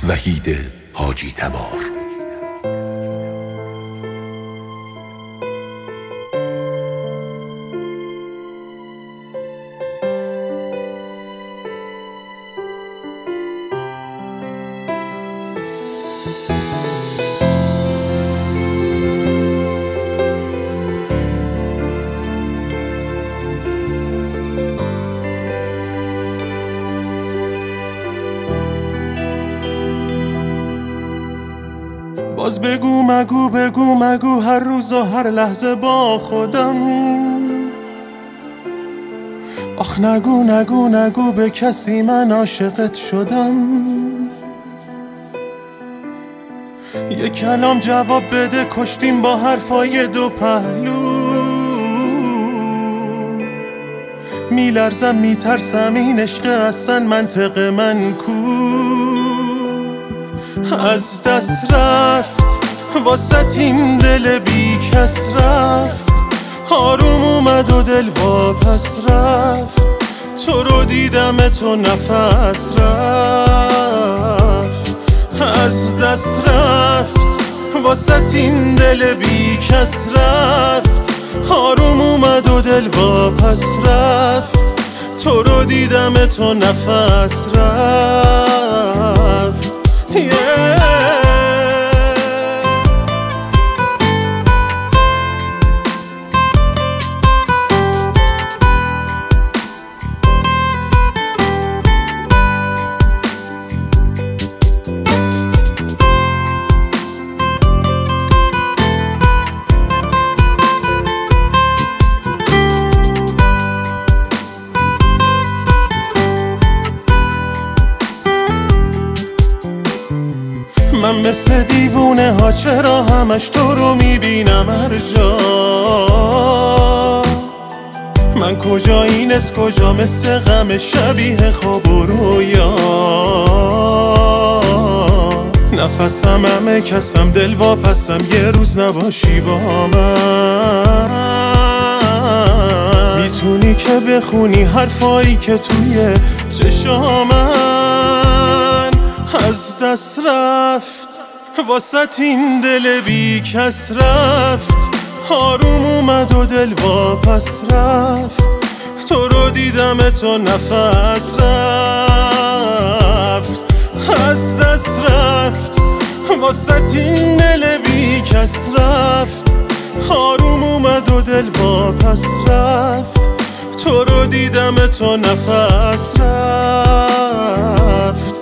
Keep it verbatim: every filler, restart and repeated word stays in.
وحید حاجی تبار. باز بگو مگو بگو مگو هر روز و هر لحظه با خودم. آخ نگو نگو نگو به کسی من عاشقت شدم. یه کلام جواب بده کشتیم با حرفای دو پهلو. میلرزم میترسم این عشق اصلا منطق من کو. از دست رفت واسط این دل بی کس رفت. آروم اومد و دل واپس رفت. تو رو دیدم تو نفس رفت. از دست رفت واسط این دل بی کس رفت. آروم اومد و دل واپس رفت. تو رو دیدم تو نفس رفت. yeah. من مثل دیوونه ها چرا همش تو رو میبینم هر جا. من کجا این از کجا مثل غم شبیه خواب و رویا. نفسم همه کسم دل واپسم یه روز نباشی با من. میتونی که بخونی حرفایی که توی چشامن. از دست رفت واسط این دل بی کس رفت. آروم اومد و دل واپس رفت. تو رو دیدم تو نفس رفت. از دست رفت واسط این دل بی کس رفت. آروم اومد و دل واپس رفت. تو رو دیدم تو نفس رفت.